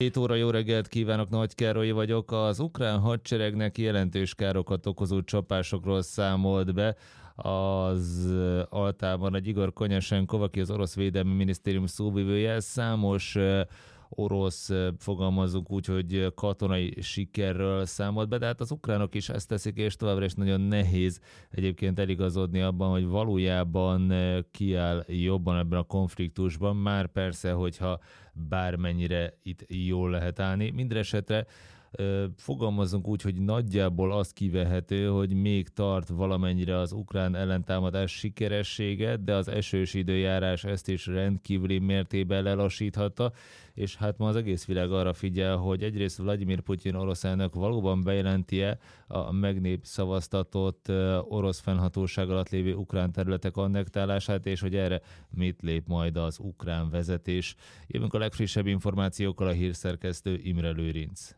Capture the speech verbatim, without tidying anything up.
hét óra, jó reggelt kívánok, Nagy Károly vagyok. Az ukrán hadseregnek jelentős károkat okozó csapásokról számolt be az Altában egy Igor Konyasenkov, aki az orosz védelmi minisztérium szóvivője. Számos orosz, fogalmazunk úgy, hogy katonai sikerről számolt be, de hát az ukránok is ezt teszik, és továbbra is nagyon nehéz egyébként eligazodni abban, hogy valójában kiáll jobban ebben a konfliktusban, már persze, hogyha bármennyire itt jól lehet állni. Mindenesetre fogalmazunk úgy, hogy nagyjából azt kivehető, hogy még tart valamennyire az ukrán ellentámadás sikeressége, de az esős időjárás ezt is rendkívüli mértékben lelassíthatta, és hát ma az egész világ arra figyel, hogy egyrészt Vladimir Putyin orosz elnök valóban bejelenti-e a megnépszavaztatott orosz fennhatóság alatt lévő ukrán területek annektálását, és hogy erre mit lép majd az ukrán vezetés. Jövünk a legfrissebb információkkal, a hírszerkesztő Imre Lőrinc.